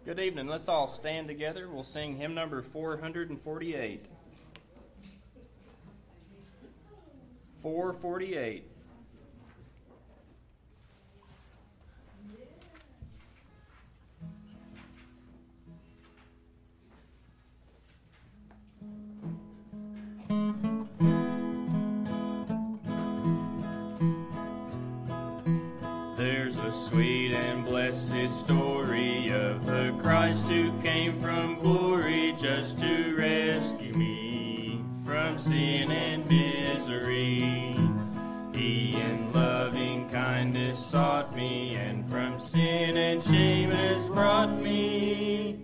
Good evening. Let's all stand together. We'll sing hymn number 448. 448. There's a sweet and blessed story of the Christ who came from glory just to rescue me from sin and misery. He in loving kindness sought me, and from sin and shame has brought me.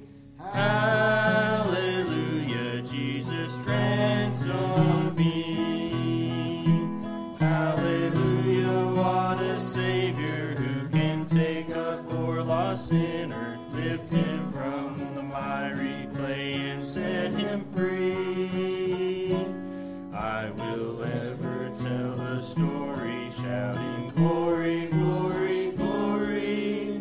Hallelujah, Jesus ransomed me. Hallelujah, what a Savior who can take a poor lost sinner, lift him from the miry clay and set him free. I will ever tell the story, shouting glory, glory, glory.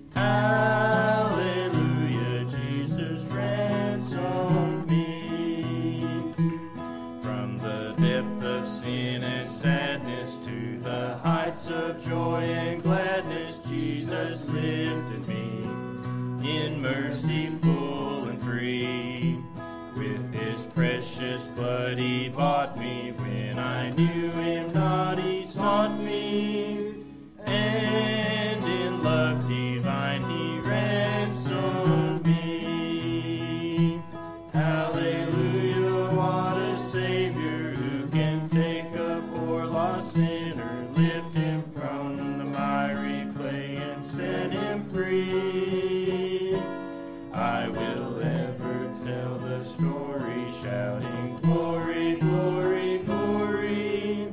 Hallelujah, Jesus ransomed me. From the depth of sin and sadness to the heights of joy and gladness, Jesus lifted me in mercy full and free. With his precious blood he bought me. When I knew him not, he sought me. And in love divine he ransomed me. Hallelujah, what a Savior who can take a poor lost sinner, lift him from the miry clay and set him free. I will ever tell the story, shouting glory, glory, glory.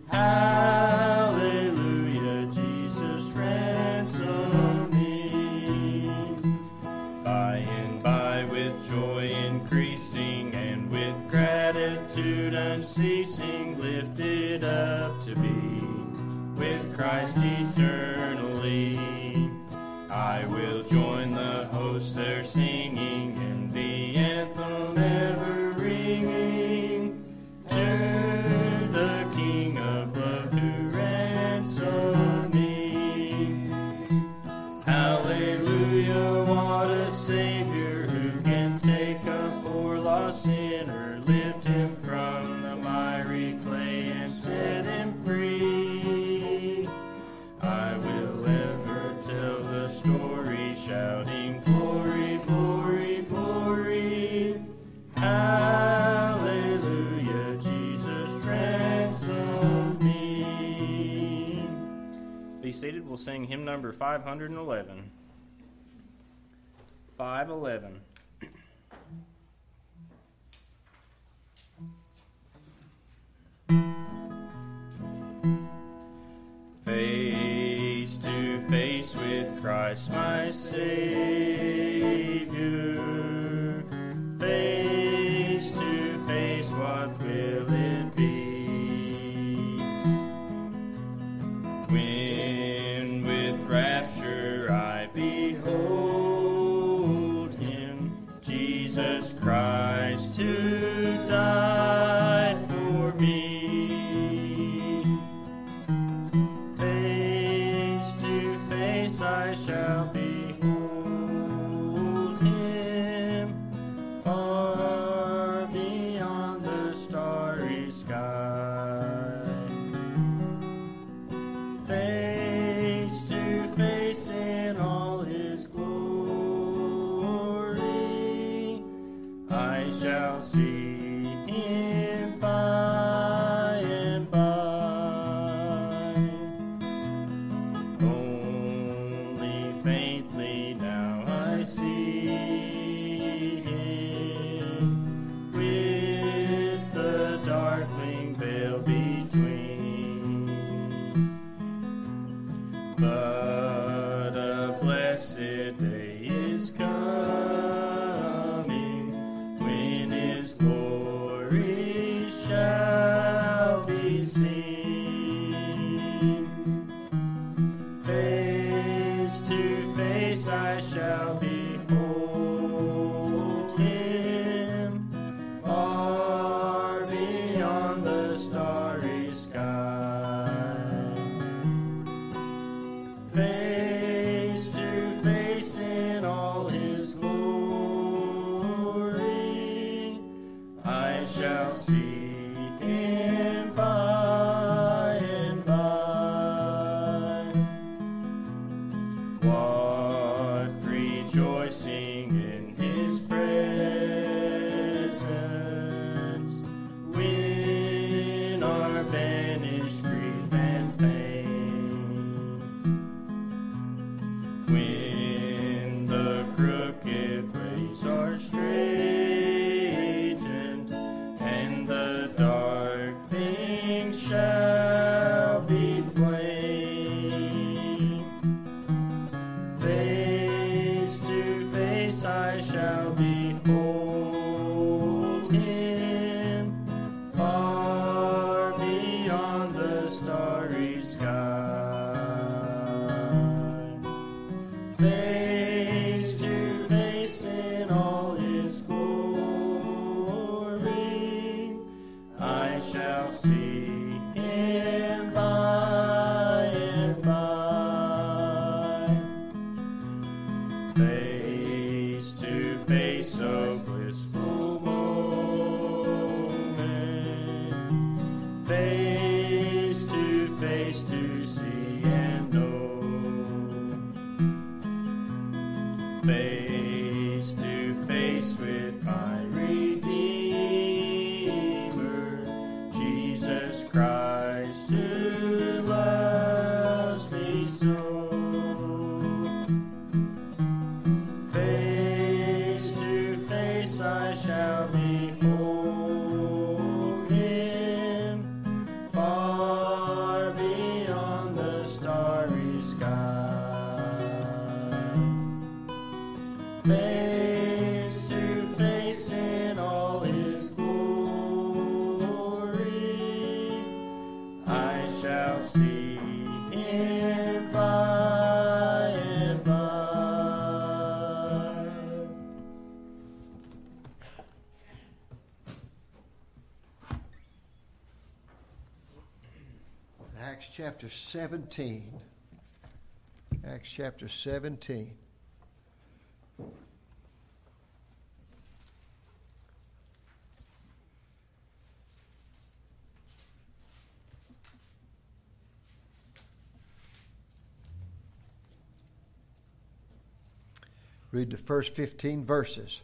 Hallelujah, Jesus ransomed me. By and by, with joy increasing and with gratitude unceasing, lifted up to be with Christ eternally. I will join the host there singing, and the anthem ever ringing, to the King of love who ransomed me. Hallelujah, what a Savior who can take a poor lost sinner, lift him from the miry clay and set him free. I will ever tell the story, shouting glory, glory, glory. Hallelujah, Jesus ransomed me. Be seated. We'll sing hymn number 511. 511. Face to face with Christ my Savior. Face to face, what will it be? When with rapture I behold him, Jesus Christ who died for me. I shall behold him far beyond the starry sky. Face to see and know. Face to face with my Redeemer, Jesus Christ, who loves me so. Face to face I shall behold him, far beyond the starry sky. Face to face in all his glory, I shall see him by and by. Acts chapter 17. Acts chapter 17. Read the first 15 verses.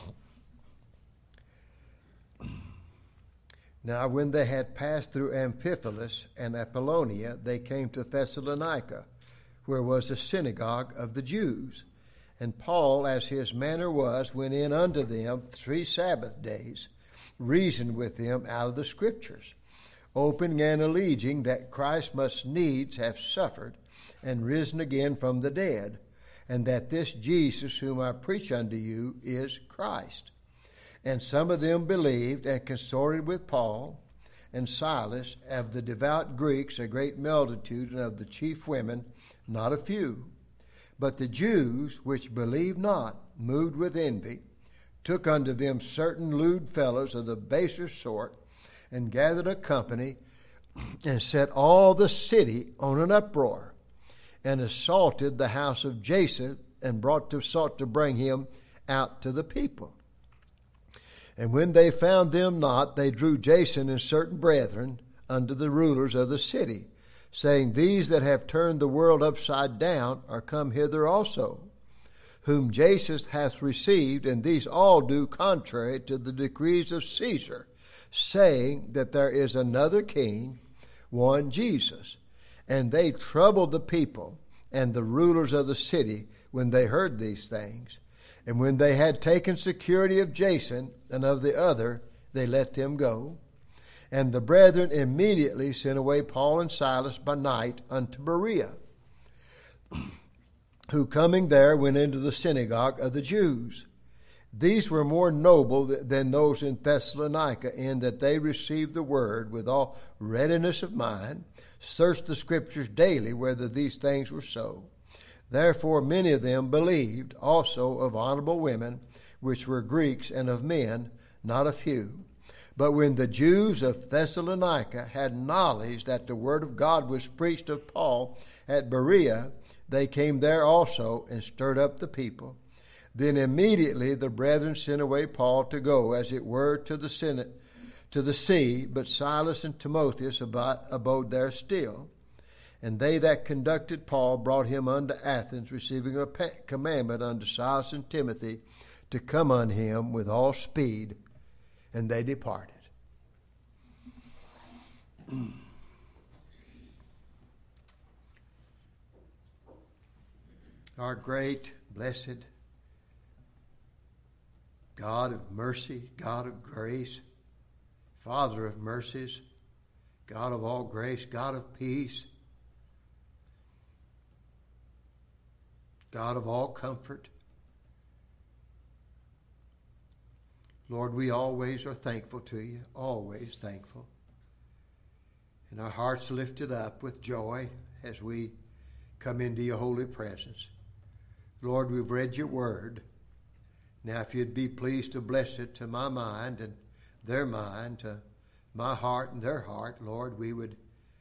Now when they had passed through Amphipolis and Apollonia, they came to Thessalonica, where was a synagogue of the Jews. And Paul, as his manner was, went in unto them 3 Sabbath days, reasoned with them out of the Scriptures, opening and alleging that Christ must needs have suffered and risen again from the dead, and that this Jesus whom I preach unto you is Christ. And some of them believed and consorted with Paul and Silas, of the devout Greeks a great multitude, and of the chief women not a few. But the Jews, which believed not, moved with envy, took unto them certain lewd fellows of the baser sort, and gathered a company, and set all the city on an uproar, and assaulted the house of Jason, and sought to bring him out to the people. And when they found them not, they drew Jason and certain brethren unto the rulers of the city, saying, These that have turned the world upside down are come hither also, whom Jason hath received, and these all do contrary to the decrees of Caesar, saying that there is another king, one Jesus. And they troubled the people and the rulers of the city when they heard these things. And when they had taken security of Jason and of the other, they let them go. And the brethren immediately sent away Paul and Silas by night unto Berea, who coming there went into the synagogue of the Jews. These were more noble than those in Thessalonica, in that they received the word with all readiness of mind, searched the Scriptures daily whether these things were so. Therefore many of them believed, also of honorable women, which were Greeks, and of men, not a few. But when the Jews of Thessalonica had knowledge that the word of God was preached of Paul at Berea, they came there also and stirred up the people. Then immediately the brethren sent away Paul to go, as it were, to the sea, but Silas and Timotheus abode there still. And they that conducted Paul brought him unto Athens, receiving a commandment unto Silas and Timothy to come unto him with all speed. And they departed. Our great, blessed God of mercy, God of grace, Father of mercies, God of all grace, God of peace, God of all comfort. Lord, we always are thankful to you, always thankful. And our hearts lifted up with joy as we come into your holy presence. Lord, we've read your word. Now, if you'd be pleased to bless it to my mind and their mind, to my heart and their heart, Lord, we would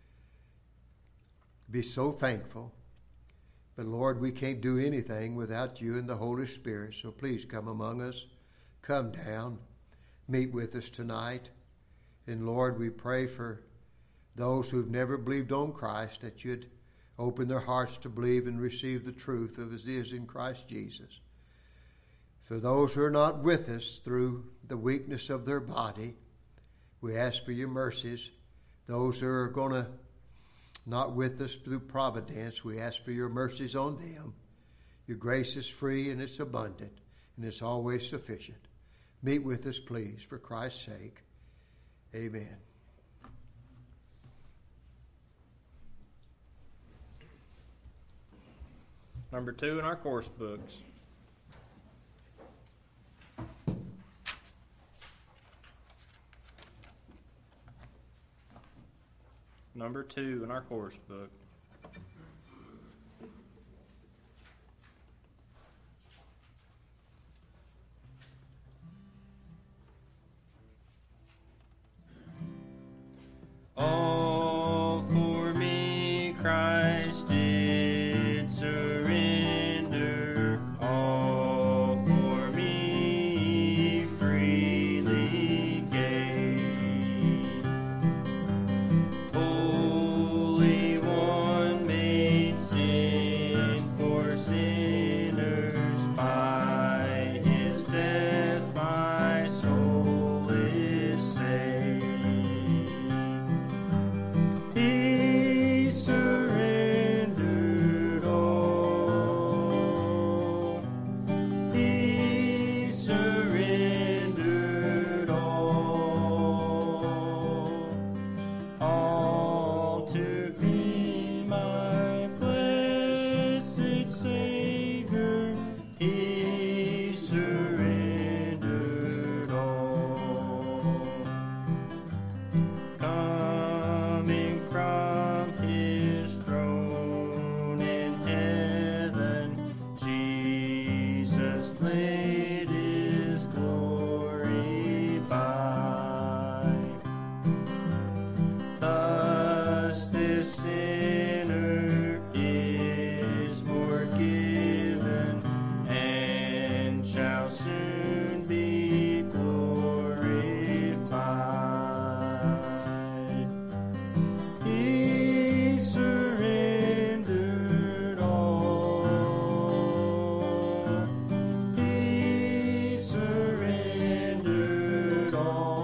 be so thankful. But Lord, we can't do anything without you and the Holy Spirit. So please come among us. Come down. Meet with us tonight. And Lord, we pray for those who've never believed on Christ, that you'd open their hearts to believe and receive the truth of as it is in Christ Jesus. For those who are not with us through the weakness of their body, we ask for your mercies. Those who are going to not with us through providence, we ask for your mercies on them. Your grace is free and it's abundant and it's always sufficient. Meet with us, please, for Christ's sake. Amen. Number 2 in our course books. Number 2 in our course book. All for me Christ did surrender, all for me freely gave. Holy One made sin for sinners, by his death my soul is saved. He surrendered all. He surrendered all to be my blessed Savior. He surrendered all. Coming from his throne in heaven, Jesus laid his glory by. Thus this sinner is forgiven and shall soon be glorified. He surrendered all. He surrendered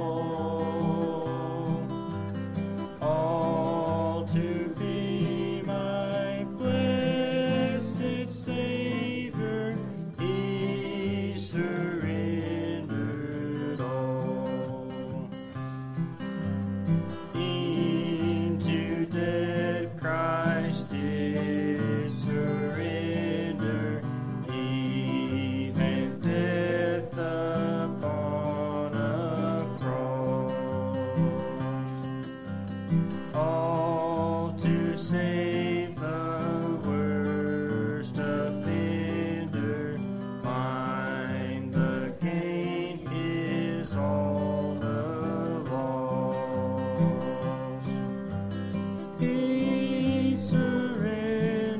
all to be my blessed Savior. He surrendered all. Into death Christ did surrender, even death upon a cross, all to save the worst offender. Mine the gain is all the loss. He surrendered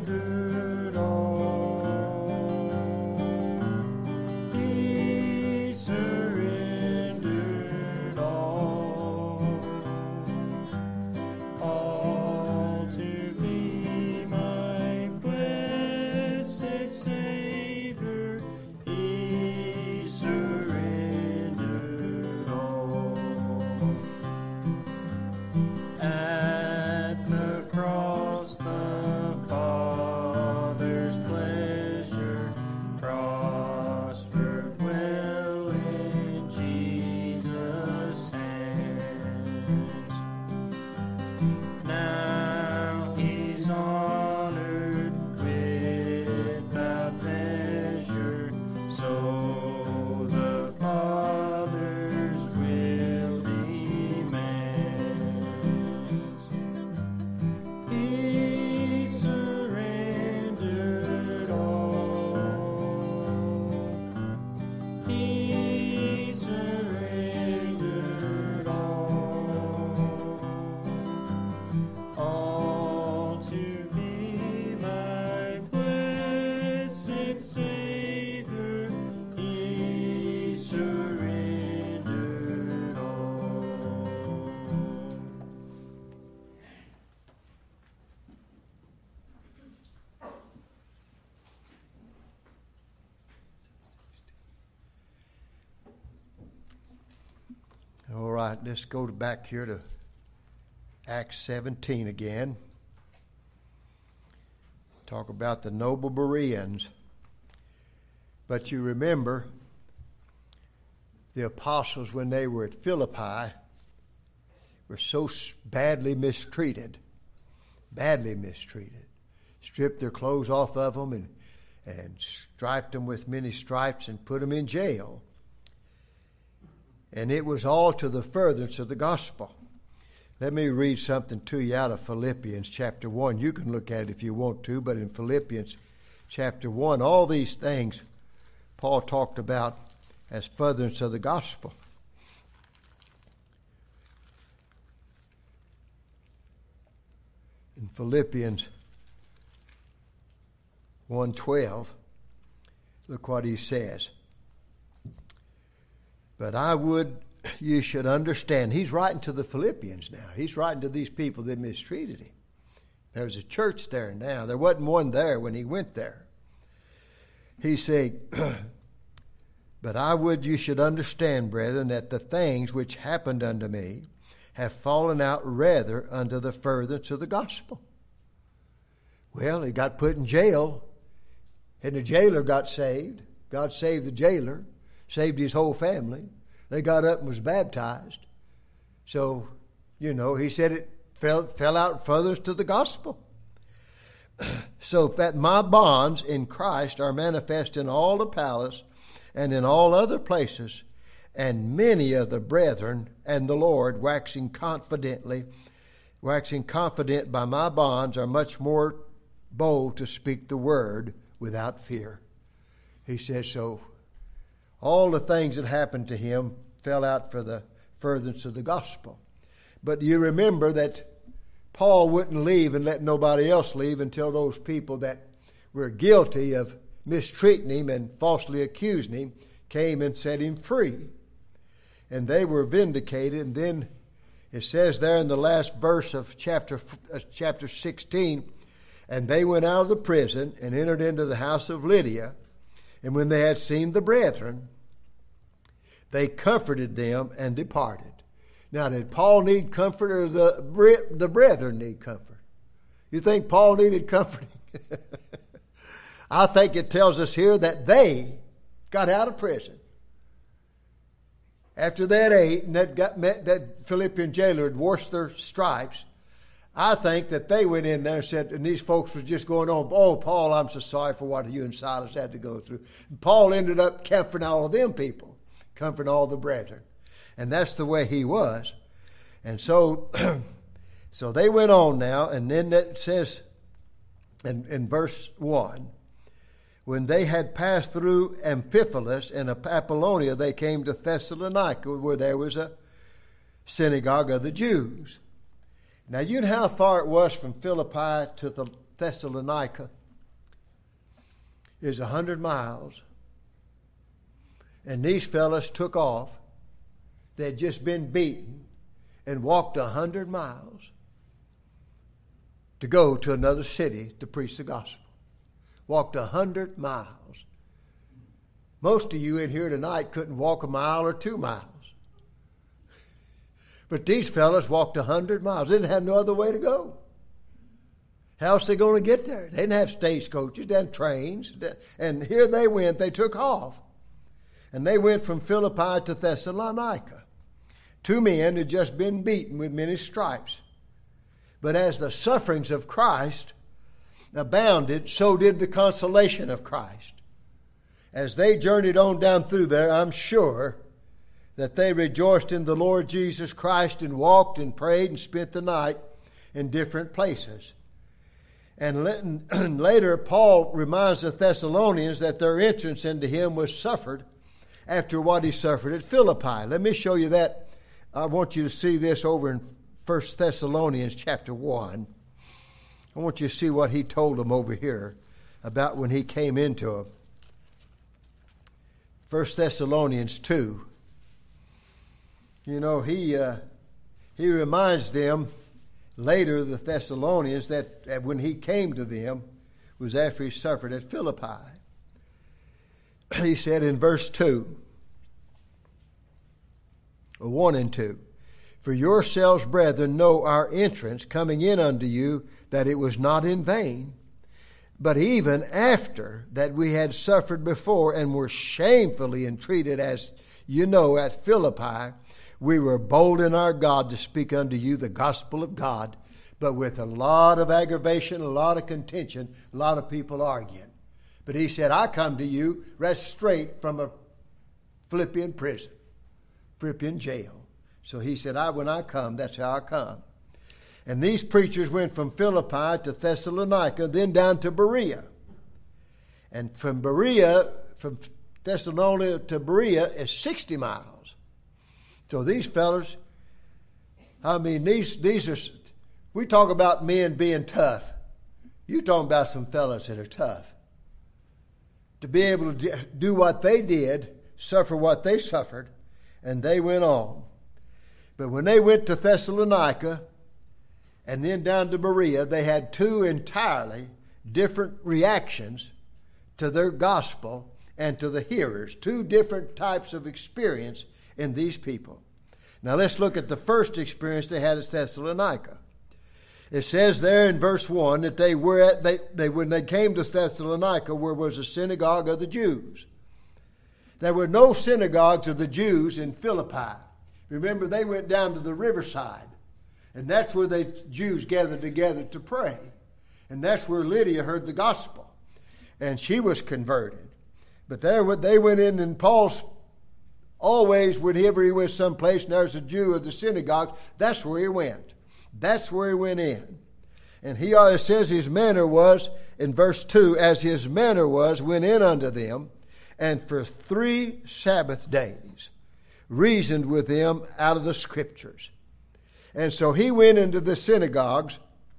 right, let's go back here to Acts 17 again. Talk about the noble Bereans. But you remember the apostles, when they were at Philippi, were so badly mistreated. Stripped their clothes off of them and striped them with many stripes and put them in jail. And it was all to the furtherance of the gospel. Let me read something to you out of Philippians chapter 1. You can look at it if you want to, but in Philippians chapter 1, all these things Paul talked about as furtherance of the gospel. In Philippians 1:12, look what he says. But I would you should understand. He's writing to the Philippians now. He's writing to these people that mistreated him. There's a church there now. There wasn't one there when he went there. He said, but I would you should understand, brethren, that the things which happened unto me have fallen out rather unto the furtherance of the gospel. Well, he got put in jail, and the jailer got saved. God saved the jailer, saved his whole family. They got up and was baptized. So, he said it fell out furtherance to the gospel. So that my bonds in Christ are manifest in all the palace and in all other places, and many of the brethren and the Lord, waxing confident by my bonds, are much more bold to speak the word without fear. He says, so all the things that happened to him fell out for the furtherance of the gospel. But you remember that Paul wouldn't leave and let nobody else leave until those people that were guilty of mistreating him and falsely accusing him came and set him free. And they were vindicated. And then it says there in the last verse of chapter 16, and they went out of the prison and entered into the house of Lydia. And when they had seen the brethren, they comforted them and departed. Now, did Paul need comfort, or the brethren need comfort? You think Paul needed comforting? I think it tells us here that they got out of prison. After that ate and that Philippian jailer had washed their stripes, I think that they went in there and said, and these folks were just going on, oh, Paul, I'm so sorry for what you and Silas had to go through. And Paul ended up comforting all of them people, comforting all the brethren. And that's the way he was. And so they went on now, and then it says in verse 1, when they had passed through Amphipolis and Apollonia, they came to Thessalonica, where there was a synagogue of the Jews. Now, you know how far it was from Philippi to Thessalonica? It's 100 miles. And these fellas took off. They'd just been beaten and walked 100 miles to go to another city to preach the gospel. Walked 100 miles. Most of you in here tonight couldn't walk a mile or 2 miles. But these fellas walked 100 miles. They didn't have no other way to go. How else are they going to get there? They didn't have stagecoaches, they had trains. And here they went. They took off. And they went from Philippi to Thessalonica. 2 men had just been beaten with many stripes. But as the sufferings of Christ abounded, so did the consolation of Christ. As they journeyed on down through there, I'm sure that they rejoiced in the Lord Jesus Christ and walked and prayed and spent the night in different places. And later, Paul reminds the Thessalonians that their entrance into him was suffered after what he suffered at Philippi. Let me show you that. I want you to see this over in 1 Thessalonians chapter 1. I want you to see what he told them over here about when he came into them. 1 Thessalonians 2. You know, he reminds them later, the Thessalonians, that when he came to them was after he suffered at Philippi. He said in verse 2, or 1 and 2, For yourselves, brethren, know our entrance coming in unto you, that it was not in vain. But even after that we had suffered before and were shamefully entreated, as you know, at Philippi, we were bold in our God to speak unto you the gospel of God, but with a lot of aggravation, a lot of contention, a lot of people arguing. But he said, I come to you right straight from a Philippian prison, Philippian jail. So he said, when I come, that's how I come. And these preachers went from Philippi to Thessalonica, then down to Berea. And from Thessalonica to Berea is 60 miles. So these fellas, I mean, these are, we talk about men being tough. You're talking about some fellas that are tough. To be able to do what they did, suffer what they suffered, and they went on. But when they went to Thessalonica and then down to Berea, they had two entirely different reactions to their gospel and to the hearers. Two different types of experience in these people. Now let's look at the first experience they had at Thessalonica. It says there in verse 1 that they were when they came to Thessalonica, where was a synagogue of the Jews. There were no synagogues of the Jews in Philippi. Remember, they went down to the riverside, and that's where the Jews gathered together to pray. And that's where Lydia heard the gospel, and she was converted. But there they went in, and Paul's always, whenever he went someplace and there's a Jew of the synagogue, that's where he went. That's where he went in. And he says his manner was, in verse 2, as his manner was, went in unto them, and for 3 Sabbath days reasoned with them out of the Scriptures. And so he went into the synagogues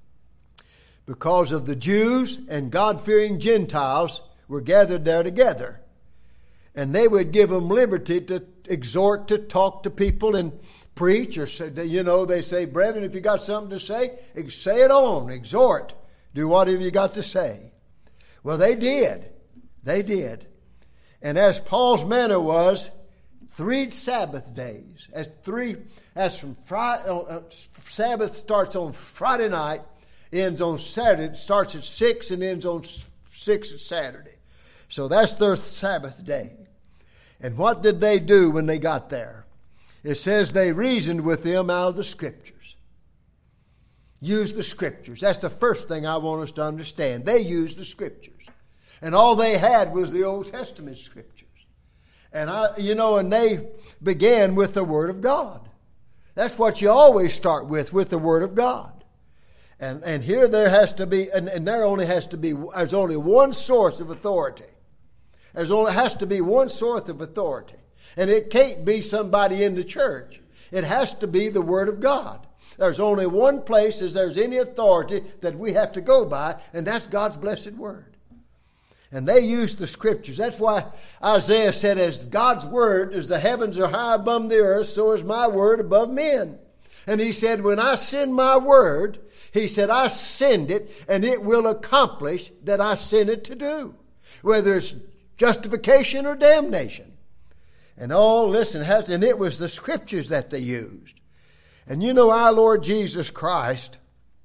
because of the Jews and God-fearing Gentiles were gathered there together. And they would give them liberty to exhort, to talk to people and preach, or say, they say, brethren, if you got something to say it on, exhort, do whatever you got to say. Well, they did. They did. And as Paul's manner was, 3 Sabbath days. Sabbath starts on Friday night, ends on Saturday. It starts at 6 and ends on 6 at Saturday. So that's their Sabbath day. And what did they do when they got there? It says they reasoned with them out of the Scriptures. Used the Scriptures. That's the first thing I want us to understand. They used the Scriptures. And all they had was the Old Testament Scriptures. And and they began with the Word of God. That's what you always start with the Word of God. And here there has to be, there's only one source of authority. Has to be one source of authority. And it can't be somebody in the church. It has to be the Word of God. There's only one place as there's any authority that we have to go by, and that's God's blessed Word. And they used the Scriptures. That's why Isaiah said, as God's Word, as the heavens are high above the earth, so is my Word above men. And he said, when I send my Word, he said, I send it, and it will accomplish that I sent it to do. Whether it's justification or damnation. And and it was the Scriptures that they used. And our Lord Jesus Christ,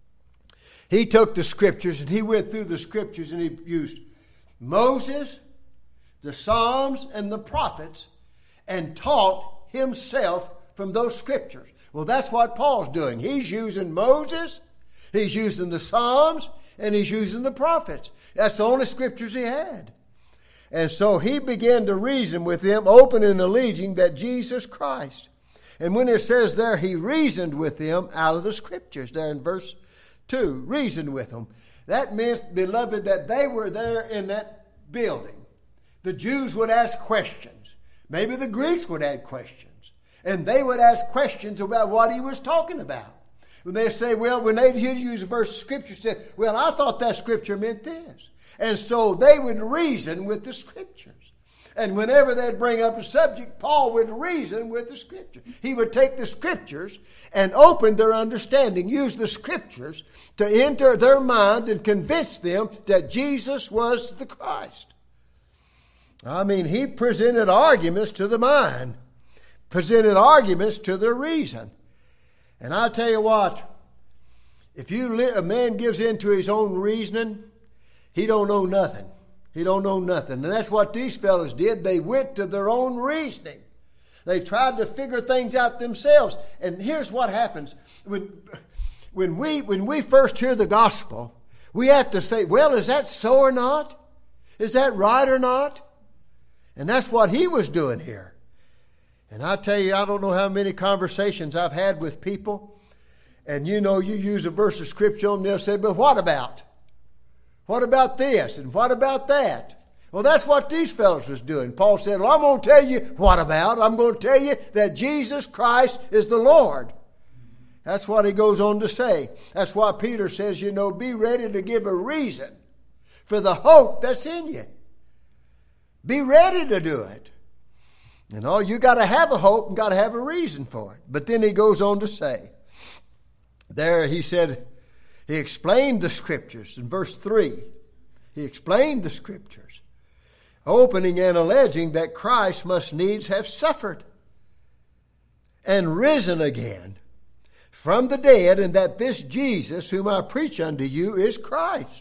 He took the Scriptures and He went through the Scriptures and He used Moses, the Psalms, and the prophets, and taught Himself from those Scriptures. Well, that's what Paul's doing. He's using Moses, he's using the Psalms, and he's using the prophets. That's the only Scriptures he had. And so he began to reason with them, open and alleging that Jesus Christ. And when it says there, he reasoned with them out of the Scriptures, there in verse 2, reasoned with them. That meant, beloved, that they were there in that building. The Jews would ask questions. Maybe the Greeks would ask questions. And they would ask questions about what he was talking about. When they say, when they use a verse of Scripture, say, I thought that Scripture meant this. And so they would reason with the Scriptures. And whenever they'd bring up a subject, Paul would reason with the Scriptures. He would take the Scriptures and open their understanding, use the Scriptures to enter their mind and convince them that Jesus was the Christ. He presented arguments to the mind, presented arguments to the reason. And I'll tell you what, if a man gives in to his own reasoning, he don't know nothing. He don't know nothing. And that's what these fellows did. They went to their own reasoning. They tried to figure things out themselves. And here's what happens. When we first hear the gospel, we have to say, well, is that so or not? Is that right or not? And that's what he was doing here. And I tell you, I don't know how many conversations I've had with people. And you use a verse of scripture and they'll say, but what about? What about this? And what about that? Well, that's what these fellows was doing. Paul said, well, I'm going to tell you what about. I'm going to tell you that Jesus Christ is the Lord. That's what he goes on to say. That's why Peter says, be ready to give a reason for the hope that's in you. Be ready to do it. You got to have a hope and got to have a reason for it. But then he goes on to say, there he said, he explained the scriptures in verse 3. He explained the scriptures, opening and alleging that Christ must needs have suffered and risen again from the dead, and that this Jesus whom I preach unto you is Christ.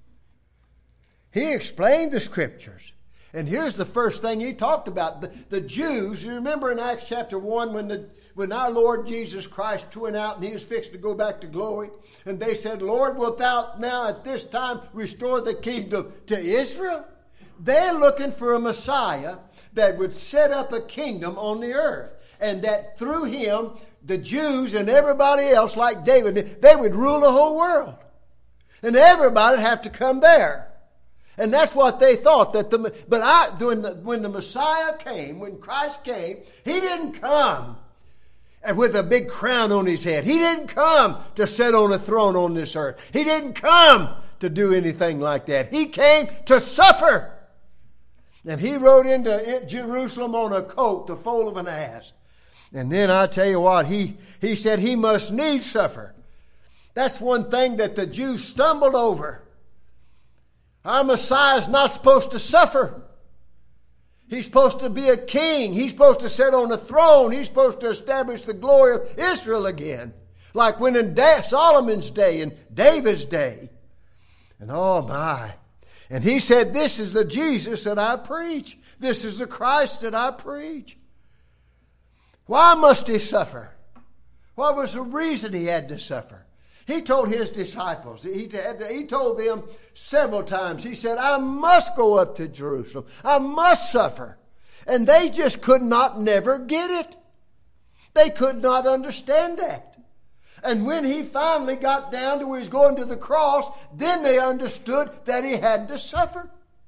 He explained the scriptures. And here's the first thing he talked about. The Jews, you remember in Acts chapter 1 when our Lord Jesus Christ went out and he was fixed to go back to glory. And they said, Lord, wilt thou now at this time restore the kingdom to Israel? They're looking for a Messiah that would set up a kingdom on the earth. And that through him, the Jews and everybody else like David, they would rule the whole world. And everybody would have to come there. And that's what they thought. When the Messiah came, when Christ came, he didn't come with a big crown on his head. He didn't come to sit on a throne on this earth. He didn't come to do anything like that. He came to suffer. And he rode into Jerusalem on a colt, the foal of an ass. And then I tell you what, he said he must needs suffer. That's one thing that the Jews stumbled over. Our Messiah is not supposed to suffer. He's supposed to be a king. He's supposed to sit on a throne. He's supposed to establish the glory of Israel again. Like when in Solomon's day and David's day. And oh my. And he said, this is the Jesus that I preach. This is the Christ that I preach. Why must he suffer? What was the reason he had to suffer? He told his disciples, he told them several times, he said, I must go up to Jerusalem. I must suffer. And they just could not never get it. They could not understand that. And when he finally got down to where he was going to the cross, then they understood that he had to suffer.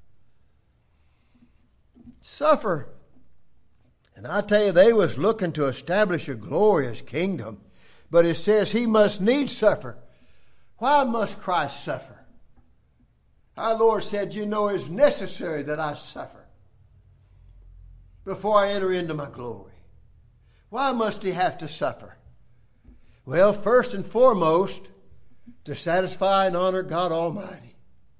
Suffer. And I tell you, they was looking to establish a glorious kingdom. But it says he must needs suffer. Why must Christ suffer? Our Lord said, it's necessary that I suffer before I enter into my glory. Why must he have to suffer? Well, first and foremost, to satisfy and honor God Almighty.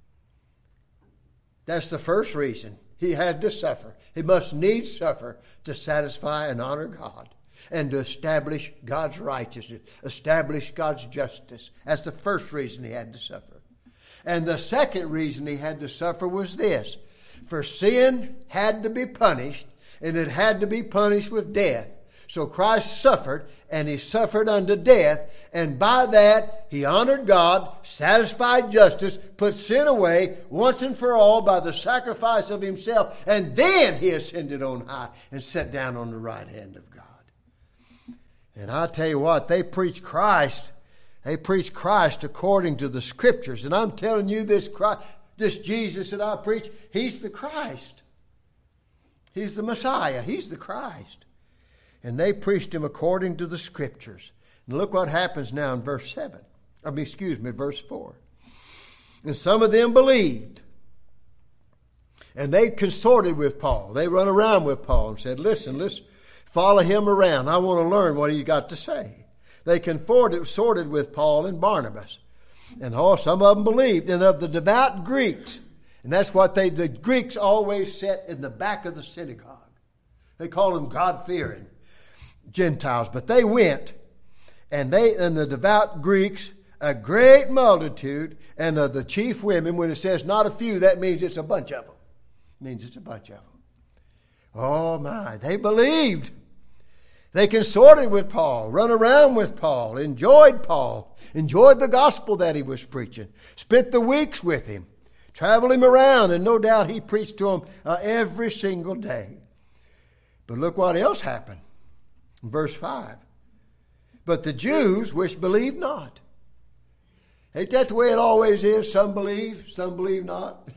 That's the first reason he had to suffer. He must needs suffer to satisfy and honor God. And to establish God's righteousness, establish God's justice. That's the first reason he had to suffer. And the second reason he had to suffer was this. For sin had to be punished, and it had to be punished with death. So Christ suffered, and he suffered unto death, and by that he honored God, satisfied justice, put sin away once and for all by the sacrifice of himself, and then he ascended on high and sat down on the right hand of God. And I tell you what, they preach Christ. They preach Christ according to the scriptures. And I'm telling you, this Jesus that I preach, he's the Christ. He's the Messiah. He's the Christ. And they preached him according to the scriptures. And look what happens now in verse 4. And some of them believed. And they consorted with Paul. They run around with Paul and said, listen, let's follow him around. I want to learn what he's got to say. They consorted with Paul and Barnabas. And some of them believed. And of the devout Greeks, and that's what the Greeks always sat in the back of the synagogue. They called them God-fearing Gentiles. But they went And the devout Greeks, a great multitude, and of the chief women, when it says not a few, that means it's a bunch of them. It means it's a bunch of them. Oh my, they believed. They consorted with Paul, run around with Paul, enjoyed the gospel that he was preaching, spent the weeks with him, traveled him around, and no doubt he preached to them every single day. But look what else happened in verse 5. But the Jews which believed not. Ain't that the way it always is? Some believe not.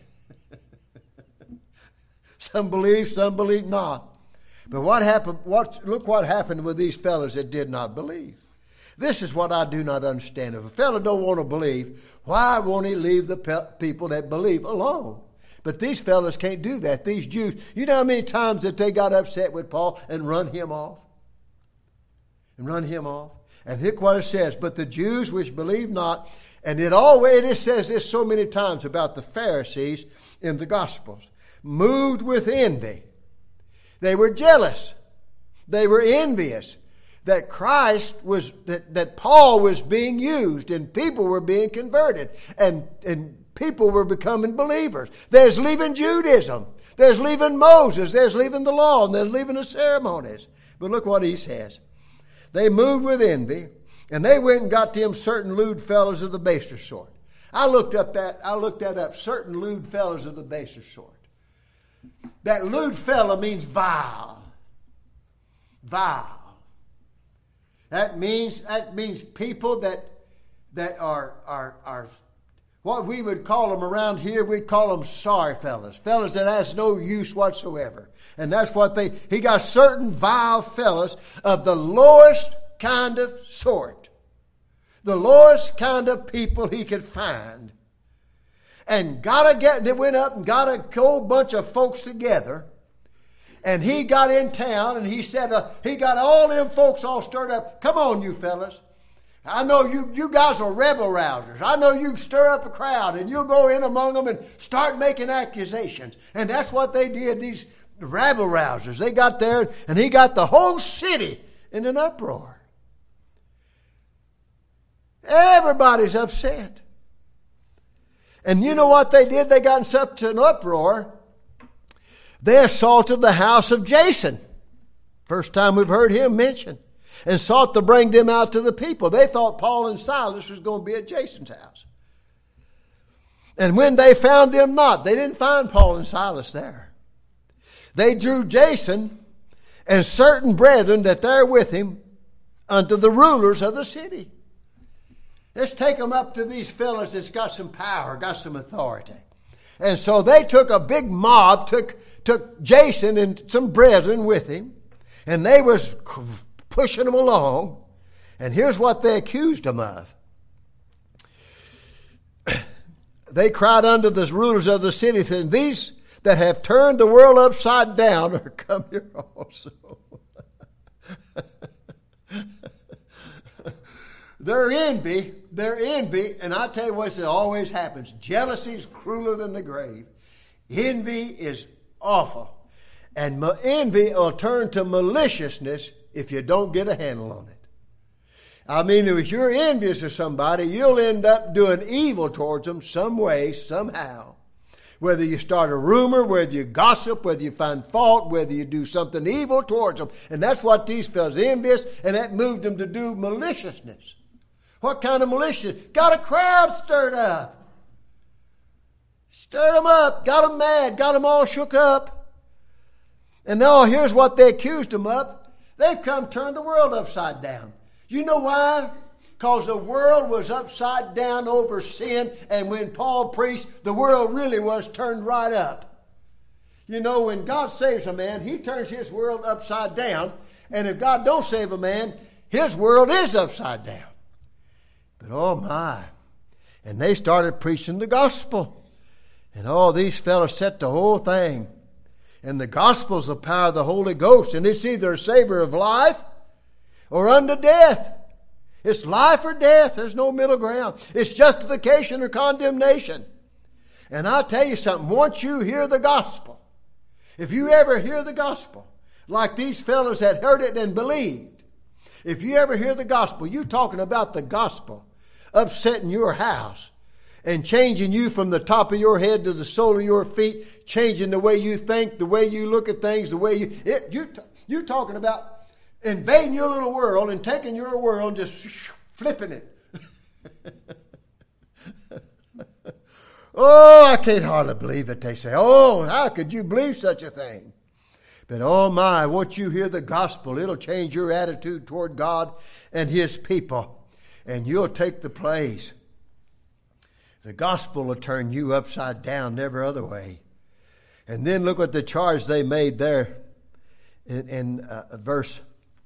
Some believe not. But what happened? Look what happened with these fellows that did not believe. This is what I do not understand. If a fellow don't want to believe, why won't he leave the people that believe alone? But these fellows can't do that. These Jews, you know how many times that they got upset with Paul and run him off? And look what it says. But the Jews which believe not, and it says this so many times about the Pharisees in the Gospels, moved with envy. They were jealous. They were envious that that Paul was being used and people were being converted and people were becoming believers. There's leaving Judaism. There's leaving Moses. There's leaving the law. And there's leaving the ceremonies. But look what he says. They moved with envy, and they went and got them certain lewd fellows of the baser sort. I looked that up, certain lewd fellows of the baser sort. That lewd fellow means vile. Vile. That means people that are what we would call them around here, we'd call them sorry fellas. Fellas that has no use whatsoever. And that's what he got certain vile fellas of the lowest kind of sort. The lowest kind of people he could find. And they went up and got a whole bunch of folks together. And he got in town and he said, he got all them folks all stirred up. Come on, you fellas. I know you guys are rebel rousers. I know you stir up a crowd and you'll go in among them and start making accusations. And that's what they did, these rabble rousers. They got there and he got the whole city in an uproar. Everybody's upset. And you know what they did? They got in such an uproar. They assaulted the house of Jason. First time we've heard him mentioned. And sought to bring them out to the people. They thought Paul and Silas was going to be at Jason's house. And when they found them not, they didn't find Paul and Silas there. They drew Jason and certain brethren that they're with him unto the rulers of the city. Let's take them up to these fellows that's got some power, got some authority. And so they took a big mob, took Jason and some brethren with him, and they was pushing them along. And here's what they accused them of. They cried unto the rulers of the city, saying, these that have turned the world upside down are come here also. Their envy, and I tell you what, it always happens. Jealousy is crueler than the grave. Envy is awful. And envy will turn to maliciousness if you don't get a handle on it. I mean, if you're envious of somebody, you'll end up doing evil towards them some way, somehow. Whether you start a rumor, whether you gossip, whether you find fault, whether you do something evil towards them. And that's what these fellas envious, and that moved them to do maliciousness. What kind of maliciousness? Got a crowd stirred up. Stirred them up, got them mad, got them all shook up. And now here's what they accused them of. They've come turned the world upside down. You know why? Because the world was upside down over sin, and when Paul preached, the world really was turned right up. You know, when God saves a man, he turns his world upside down, and if God don't save a man, his world is upside down. But oh my, and they started preaching the gospel, and all these fellows set the whole thing. And the gospel's the power of the Holy Ghost, and it's either a savor of life or unto death. It's life or death. There's no middle ground. It's justification or condemnation. And I'll tell you something. Once you hear the gospel, if you ever hear the gospel, like these fellows that heard it and believed, If you ever hear the gospel, you talking about the gospel upsetting your house and changing you from the top of your head to the sole of your feet, changing the way you think, the way you look at things, the way you're talking about invading your little world and taking your world and just flipping it. Oh, I can't hardly believe it. They say, oh, how could you believe such a thing? But oh my, once you hear the gospel, it'll change your attitude toward God and His people. And you'll take the place. The gospel will turn you upside down, never other way. And then look what the charge they made there in verse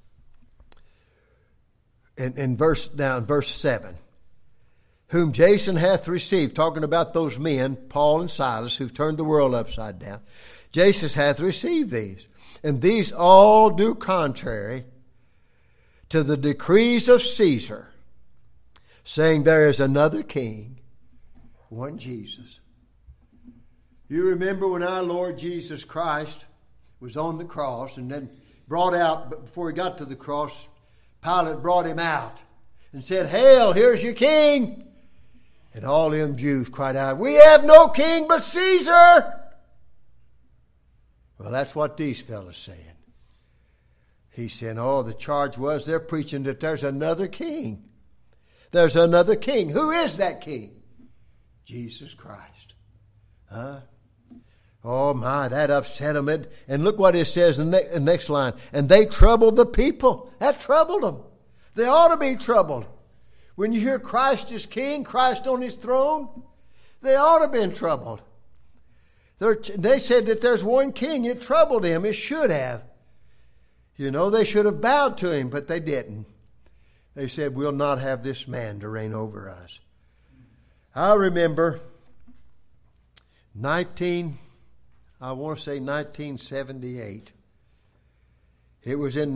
7. Whom Jason hath received, talking about those men, Paul and Silas, who've turned the world upside down. Jason hath received these. And these all do contrary to the decrees of Caesar, saying there is another king, one Jesus. You remember when our Lord Jesus Christ was on the cross and then brought out, but before he got to the cross, Pilate brought him out and said, "Hail, here's your king." And all them Jews cried out, "We have no king but Caesar." Well, that's what these fellas saying. He said, oh, the charge was they're preaching that there's another king. There's another king. Who is that king? Jesus Christ. Huh? Oh my, that upset them. And look what it says in the next line. And they troubled the people. That troubled them. They ought to be troubled. When you hear Christ is king, Christ on his throne, they ought to have been troubled. They said that there's one king. It troubled him. It should have. You know, they should have bowed to him, but they didn't. They said, we'll not have this man to reign over us. I remember 1978. It was in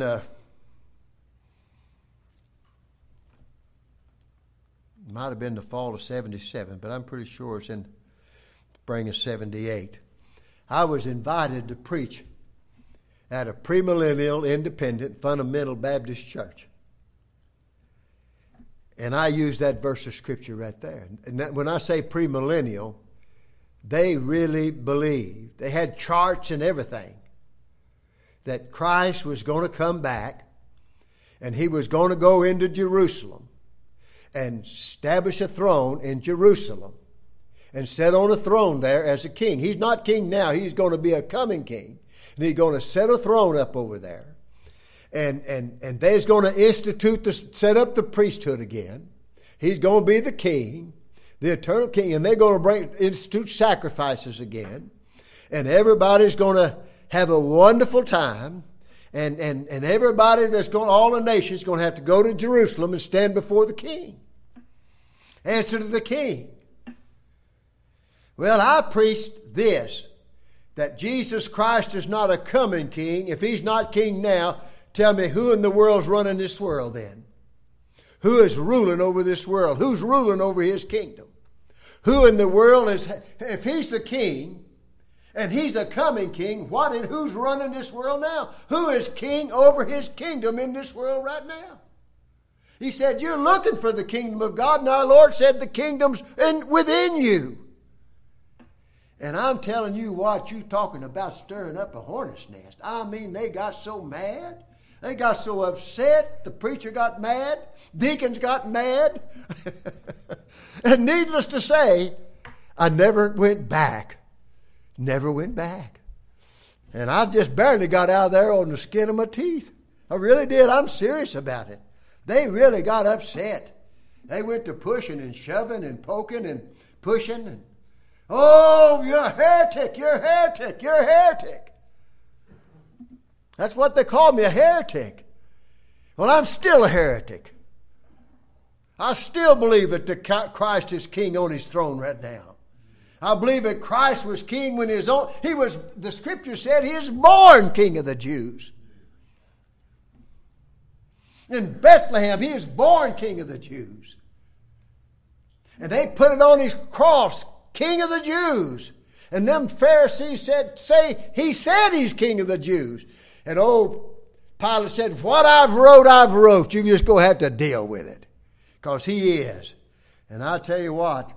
might have been the fall of 77, but I'm pretty sure it's in spring of 78. I was invited to preach at a premillennial, independent, fundamental Baptist church. And I used that verse of scripture right there. And when I say premillennial, they really believed, they had charts and everything, that Christ was going to come back and he was going to go into Jerusalem and establish a throne in Jerusalem and sit on a throne there as a king. He's not king now. He's going to be a coming king. And he's going to set a throne up over there. And they's going to set up the priesthood again. He's going to be the king, the eternal king. And they're going to institute sacrifices again. And everybody's going to have a wonderful time. And everybody all the nations going to have to go to Jerusalem and stand before the king. Answer to the king. Well, I preached this, that Jesus Christ is not a coming king. If he's not king now, tell me who in the world's running this world then? Who is ruling over this world? Who's ruling over his kingdom? Who in the world is, if he's the king and he's a coming king, who's running this world now? Who is king over his kingdom in this world right now? He said, you're looking for the kingdom of God, and our Lord said the kingdom's within you. And I'm telling you what, you talking about stirring up a hornet's nest. I mean, they got so mad. They got so upset. The preacher got mad. Deacons got mad. And needless to say, I never went back. Never went back. And I just barely got out of there on the skin of my teeth. I really did. I'm serious about it. They really got upset. They went to pushing and shoving and poking and pushing and, oh, you're a heretic, you're a heretic, you're a heretic. That's what they call me, a heretic. Well, I'm still a heretic. I still believe that Christ is king on his throne right now. I believe that Christ was king when the scripture said he was born king of the Jews. In Bethlehem, he was born king of the Jews. And they put it on his cross, King of the Jews. And them Pharisees said, he said he's King of the Jews. And Pilate said, what I've wrote. You can just go have to deal with it. Because he is. And I tell you what,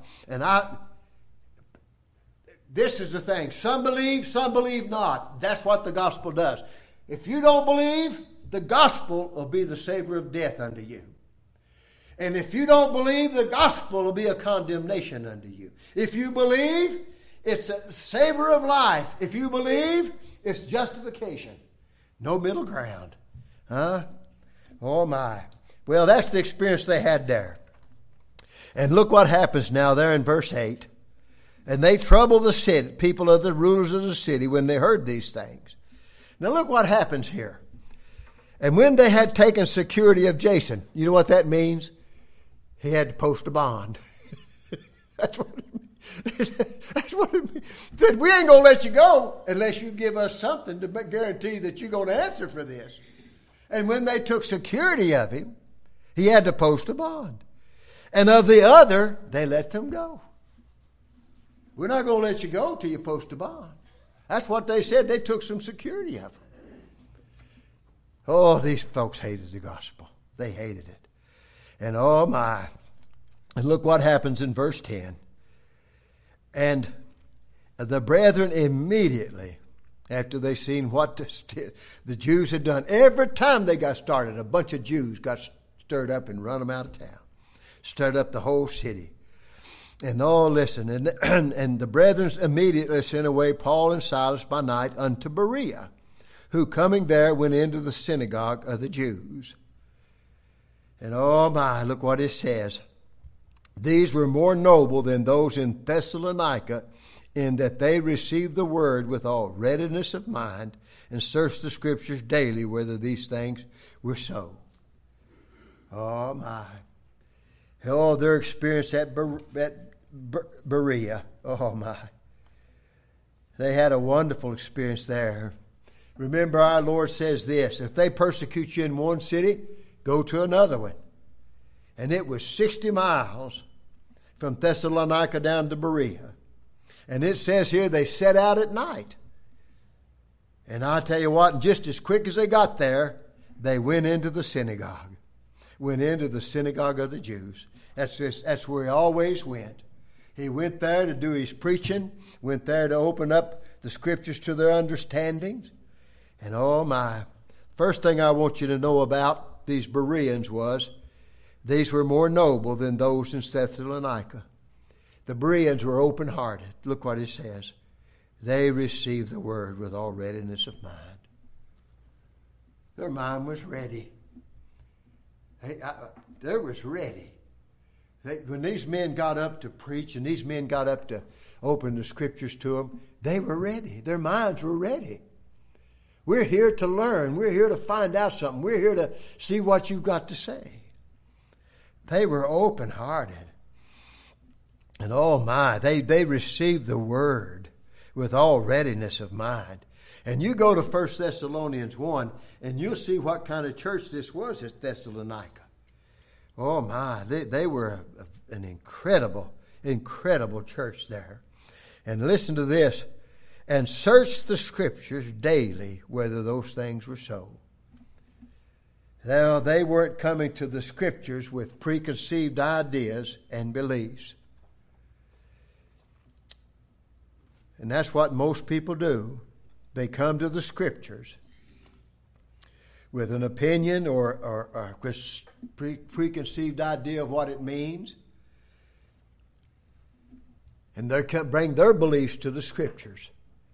this is the thing. Some believe not. That's what the gospel does. If you don't believe, the gospel will be the savor of death unto you. And if you don't believe, the gospel will be a condemnation unto you. If you believe, it's a savor of life. If you believe, it's justification. No middle ground. Huh? Oh my. Well, that's the experience they had there. And look what happens now there in verse 8. And they troubled the city, people of the rulers of the city, when they heard these things. Now look what happens here. And when they had taken security of Jason, you know what that means? He had to post a bond. That's what it means. That's what it means. Said, we ain't going to let you go unless you give us something to guarantee that you're going to answer for this. And when they took security of him, he had to post a bond. And of the other, they let them go. We're not going to let you go till you post a bond. That's what they said. They took some security of him. Oh, these folks hated the gospel. They hated it. And oh my. And look what happens in verse 10. And the brethren immediately, after they seen what the Jews had done, every time they got started, a bunch of Jews got stirred up and run them out of town. Stirred up the whole city. And listen, and the brethren immediately sent away Paul and Silas by night unto Berea, who coming there went into the synagogue of the Jews. And oh my, look what it says. These were more noble than those in Thessalonica, in that they received the word with all readiness of mind, and searched the scriptures daily whether these things were so. Oh my. Oh, their experience at Berea. Oh my. They had a wonderful experience there. Remember, our Lord says this, if they persecute you in one city, go to another one. And it was 60 miles from Thessalonica down to Berea. And it says here they set out at night. And I tell you what, just as quick as they got there, they went into the synagogue. Went into the synagogue of the Jews. That's where he always went. He went there to do his preaching, went there to open up the scriptures to their understandings. And oh my, first thing I want you to know about these Bereans was these were more noble than those in Thessalonica. The Bereans were open-hearted. Look what it says. They received the word with all readiness of mind. Their mind was ready. They was ready. When these men got up to preach and these men got up to open the scriptures to them, they were ready. Their minds were ready. We're here to learn. We're here to find out something. We're here to see what you've got to say. They were open-hearted. And oh my, they received the word with all readiness of mind. And you go to 1 Thessalonians 1 and you'll see what kind of church this was at Thessalonica. Oh my, they were an incredible, incredible church there. And listen to this. And search the scriptures daily whether those things were so. Now, they weren't coming to the scriptures with preconceived ideas and beliefs. And that's what most people do. They come to the scriptures with an opinion or a preconceived idea of what it means. And they bring their beliefs to the scriptures.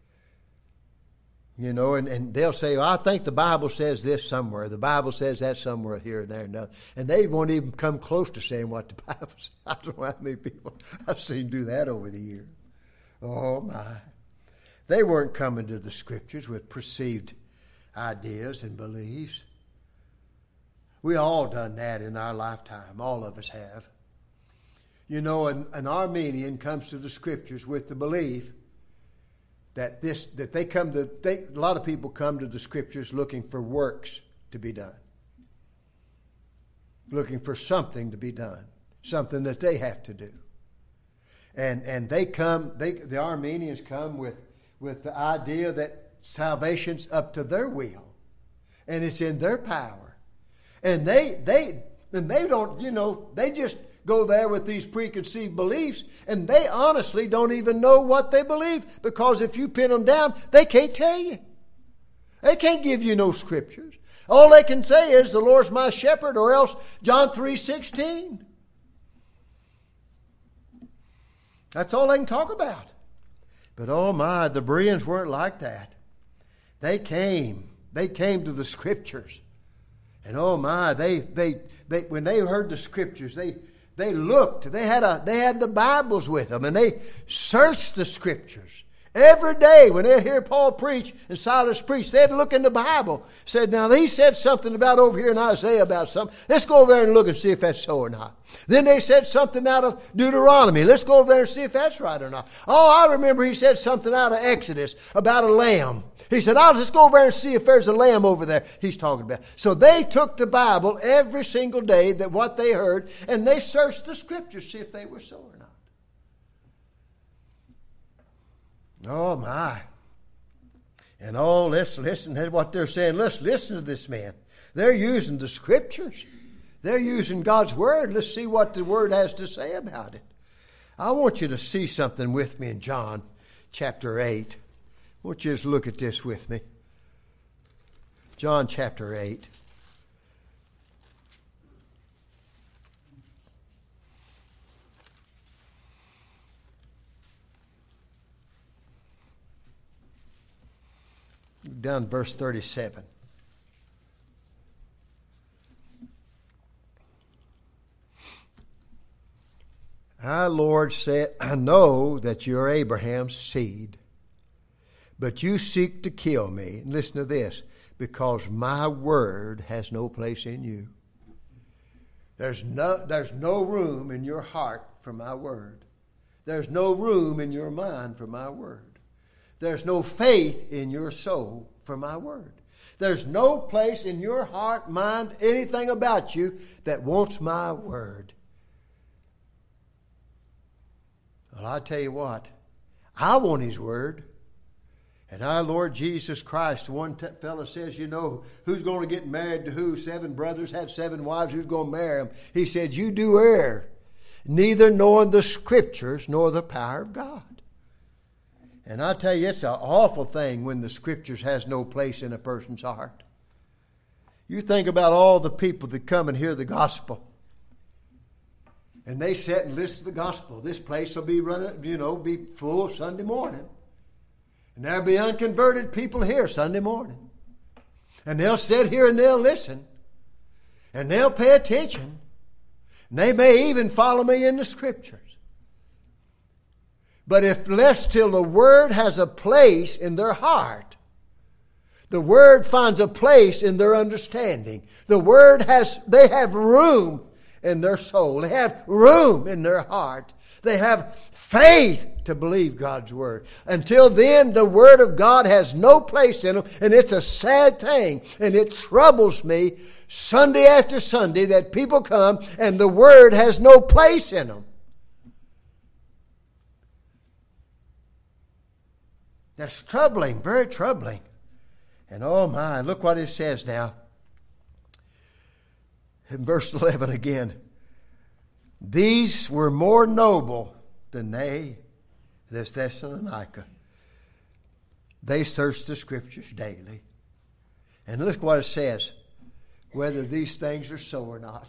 You know, and they'll say, I think the Bible says this somewhere. The Bible says that somewhere here and there. And they won't even come close to saying what the Bible says. I don't know how many people I've seen do that over the years. Oh, my. They weren't coming to the scriptures with perceived ideas and beliefs. We all done that in our lifetime. All of us have. You know, an Armenian comes to the scriptures with the belief that a lot of people come to the scriptures looking for works to be done. Looking for something to be done. Something that they have to do. And the Armenians come with the idea that salvation's up to their will. And it's in their power. And they don't, they just go there with these preconceived beliefs, and they honestly don't even know what they believe, because if you pin them down, they can't tell you. They can't give you no scriptures. All they can say is, the Lord's my shepherd, or else John 3:16. That's all they can talk about. But oh my, the Bereans weren't like that. They came to the scriptures. And oh my, they when they heard the scriptures, they looked. They had the Bibles with them, and they searched the scriptures. Every day when they'd hear Paul preach and Silas preach, they'd look in the Bible. Said, now he said something about over here in Isaiah about something. Let's go over there and look and see if that's so or not. Then they said something out of Deuteronomy. Let's go over there and see if that's right or not. Oh, I remember he said something out of Exodus about a lamb. He said, I'll just go over there and see if there's a lamb over there he's talking about. So they took the Bible every single day, that what they heard, and they searched the scriptures to see if they were so or not. Oh my. And let's listen to what they're saying. Let's listen to this man. They're using the scriptures. They're using God's word. Let's see what the word has to say about it. I want you to see something with me in John chapter 8. I want you to look at this with me. John chapter 8. Down verse 37. Our Lord said, I know that you're Abraham's seed, but you seek to kill me. And listen to this, because my word has no place in you. There's no room in your heart for my word. There's no room in your mind for my word. There's no faith in your soul for my word. There's no place in your heart, mind, anything about you that wants my word. Well, I tell you what, I want his word. And our Lord Jesus Christ, one fellow says, you know, who's going to get married to who? 7 brothers had 7 wives. Who's going to marry them? He said, you do err, neither knowing the scriptures nor the power of God. And I tell you, it's an awful thing when the scriptures has no place in a person's heart. You think about all the people that come and hear the gospel. And they sit and listen to the gospel. This place will be running, be full Sunday morning. And there'll be unconverted people here Sunday morning. And they'll sit here and they'll listen. And they'll pay attention. And they may even follow me in the scriptures. But unless till the word has a place in their heart, the word finds a place in their understanding. The word they have room in their soul. They have room in their heart. They have faith to believe God's word. Until then, the word of God has no place in them, and it's a sad thing, and it troubles me Sunday after Sunday that people come and the word has no place in them. That's troubling, very troubling. And oh my, look what it says now. In verse 11 again. These were more noble than they, this Thessalonica. They searched the scriptures daily. And look what it says. Whether these things are so or not.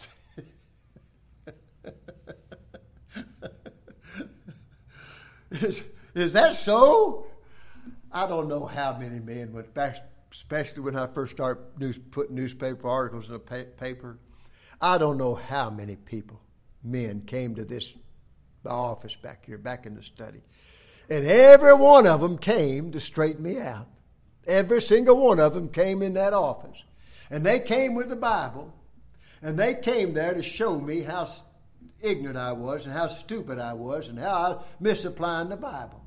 Is that so? I don't know how many men went back, especially when I first started putting newspaper articles in the paper. I don't know how many men came to this office back here, back in the study. And every one of them came to straighten me out. Every single one of them came in that office. And they came with the Bible. And they came there to show me how ignorant I was and how stupid I was and how I was misapplying the Bible.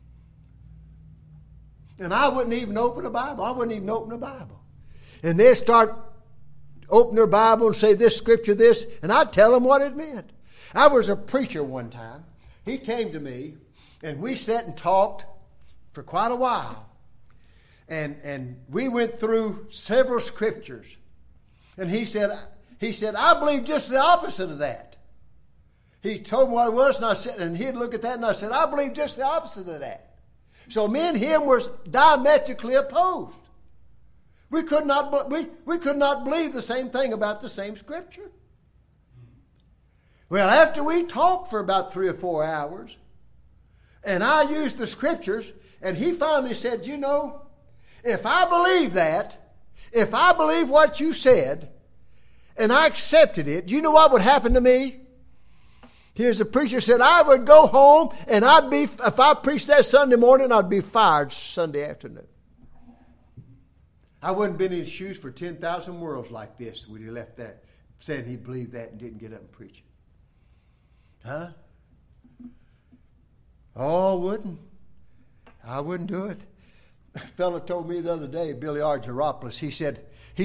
And I wouldn't even open the Bible. And they'd start open their Bible and say this scripture, this, and I'd tell them what it meant. I was a preacher one time. He came to me, and we sat and talked for quite a while. And we went through several scriptures. And he said, I believe just the opposite of that. He told me what it was, and he'd look at that, and I said, I believe just the opposite of that. So me and him were diametrically opposed. We could not believe the same thing about the same scripture. Well, after we talked for about 3 or 4 hours, and I used the scriptures, and he finally said, you know, if I believe that, if I believe what you said, and I accepted it, you know what would happen to me? Here's a preacher said, I would go home, and if I preached that Sunday morning, I'd be fired Sunday afternoon. I wouldn't been in his shoes for 10,000 worlds like this when he left there, saying he believed that and didn't get up and preach it. Huh? Oh, I wouldn't do it. A fellow told me the other day, Billy R. Geropoulos, he said,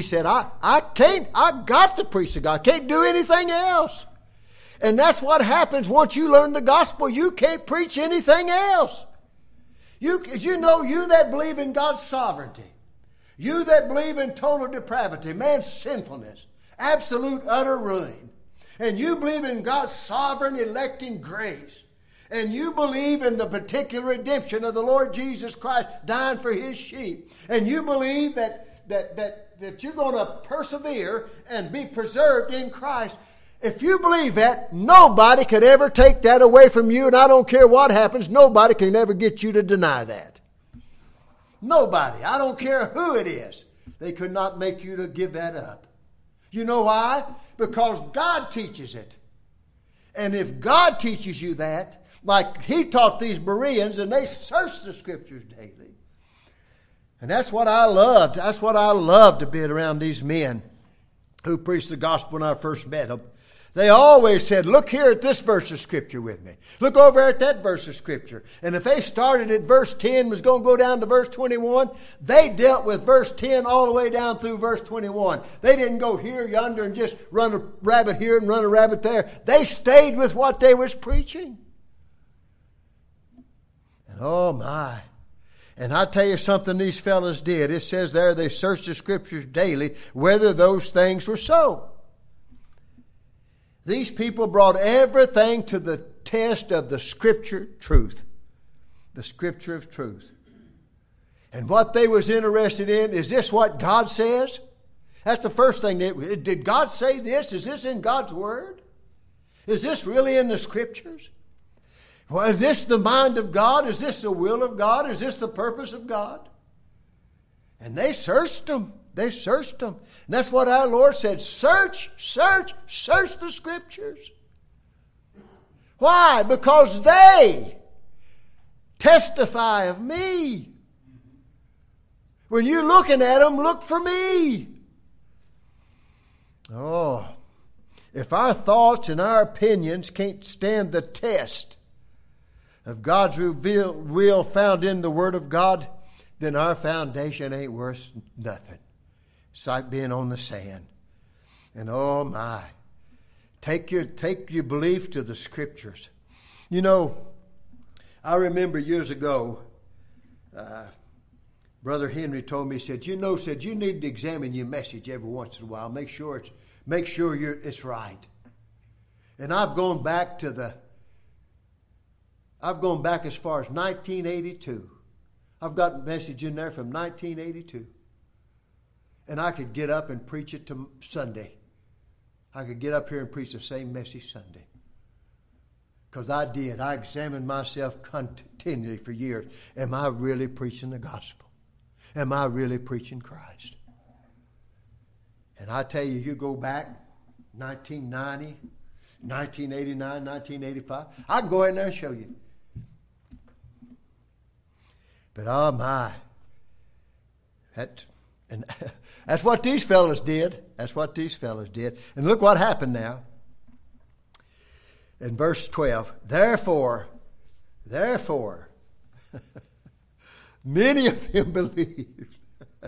I got to preach the gospel. I can't do anything else. And that's what happens once you learn the gospel. You can't preach anything else. You that believe in God's sovereignty, you that believe in total depravity, man's sinfulness, absolute utter ruin, and you believe in God's sovereign electing grace, and you believe in the particular redemption of the Lord Jesus Christ dying for his sheep, and you believe that you're going to persevere and be preserved in Christ, if you believe that, nobody could ever take that away from you, and I don't care what happens, nobody can ever get you to deny that. Nobody. I don't care who it is. They could not make you to give that up. You know why? Because God teaches it. And if God teaches you that, like he taught these Bereans, and they searched the scriptures daily. And that's what I loved. That's what I loved to be around these men who preached the gospel when I first met them. They always said, look here at this verse of scripture with me. Look over at that verse of scripture. And if they started at verse 10, was going to go down to verse 21, they dealt with verse 10 all the way down through verse 21. They didn't go here, yonder, and just run a rabbit here and run a rabbit there. They stayed with what they was preaching. And oh my. And I tell you something these fellas did. It says there they searched the scriptures daily whether those things were so. These people brought everything to the test of the scripture truth. The scripture of truth. And what they was interested in, is this what God says? That's the first thing. Did God say this? Is this in God's word? Is this really in the scriptures? Well, is this the mind of God? Is this the will of God? Is this the purpose of God? And they searched them. They searched them. And that's what our Lord said. Search the scriptures. Why? Because they testify of me. When you're looking at them, look for me. Oh, if our thoughts and our opinions can't stand the test of God's revealed will found in the Word of God, then our foundation ain't worth nothing. It's like being on the sand. And oh my, take your belief to the scriptures. You know, I remember years ago, Brother Henry told me, he said, you need to examine your message every once in a while. Make sure it's right. And I've gone back as far as 1982. I've got a message in there from 1982. And I could get up and preach it to Sunday. I could get up here and preach the same message Sunday. Because I did. I examined myself continually for years. Am I really preaching the gospel? Am I really preaching Christ? And I tell you, you go back 1990, 1989, 1985. I can go in there and show you. But oh my. That's what these fellas did. That's what these fellas did. And look what happened now. In verse 12. Therefore, many of them believed.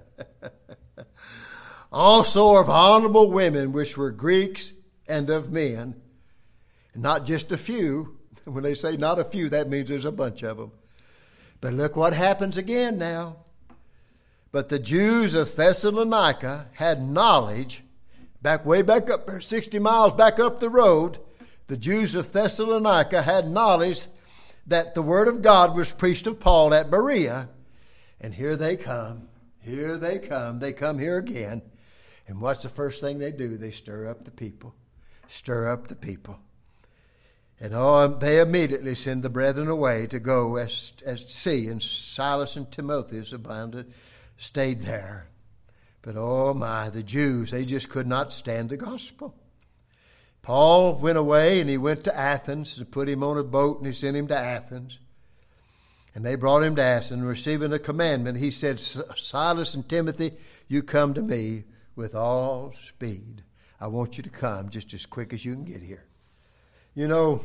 Also of honorable women, which were Greeks and of men. And not just a few. When they say not a few, that means there's a bunch of them. But look what happens again now. But the Jews of Thessalonica had knowledge, way back up there, 60 miles back up the road, the Jews of Thessalonica had knowledge that the word of God was preached of Paul at Berea. And here they come. Here they come. They come here again. And what's the first thing they do? They stir up the people. Stir up the people. And they immediately send the brethren away to go as see. And Silas and Timotheus stayed there. But oh my, the Jews, they just could not stand the gospel. Paul went away and he went to Athens and put him on a boat and he sent him to Athens. And they brought him to Athens, receiving a commandment. He said, Silas and Timothy, you come to me with all speed. I want you to come just as quick as you can get here. You know,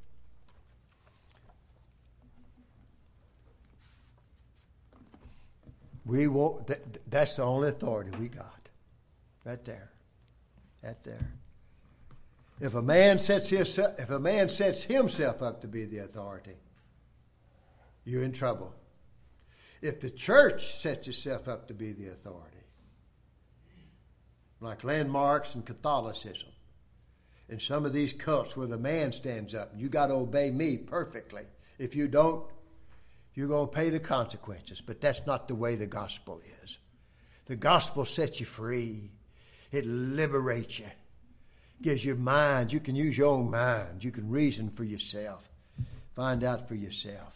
that's the only authority we got. Right there. Right there. If a man sets himself up to be the authority, you're in trouble. If the church sets itself up to be the authority, like landmarks and Catholicism, and some of these cults where the man stands up and you got to obey me perfectly. If you don't, you're going to pay the consequences. But that's not the way the gospel is. The gospel sets you free. It liberates you. Gives you mind. You can use your own mind. You can reason for yourself. Find out for yourself.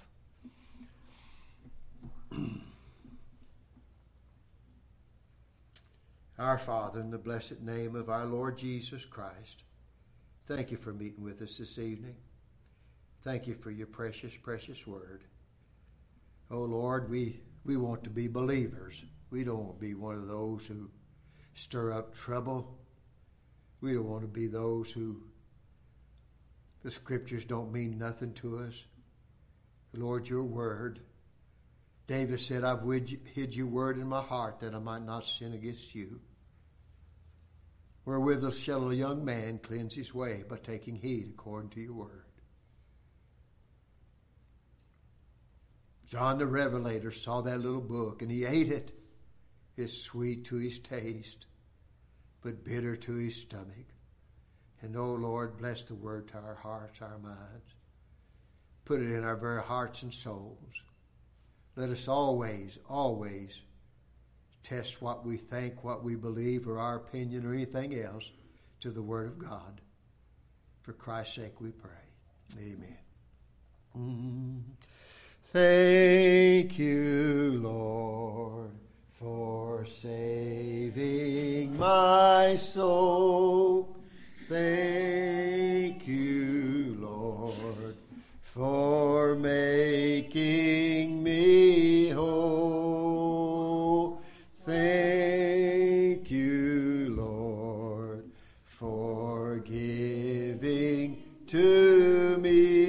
Our Father, in the blessed name of our Lord Jesus Christ, thank you for meeting with us this evening. Thank you for your precious, precious word. Oh, Lord, we want to be believers. We don't want to be one of those who stir up trouble. We don't want to be those who the scriptures don't mean nothing to us. Lord, your word. David said, I've hid your word in my heart that I might not sin against you. Wherewith shall a young man cleanse his way? By taking heed according to your word. John the Revelator saw that little book and he ate it. It's sweet to his taste, but bitter to his stomach. And oh Lord, bless the word to our hearts, our minds. Put it in our very hearts and souls. Let us always, always test what we think, what we believe, or our opinion, or anything else to the Word of God. For Christ's sake we pray. Amen. Thank you, Lord, for saving my soul. Thank you, Lord, for making me whole. Thank you, Lord, for giving to me